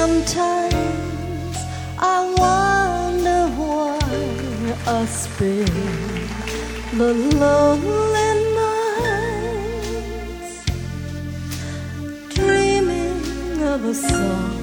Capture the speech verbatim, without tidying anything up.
Sometimes I wonder why I spend the lonely nights dreaming of a song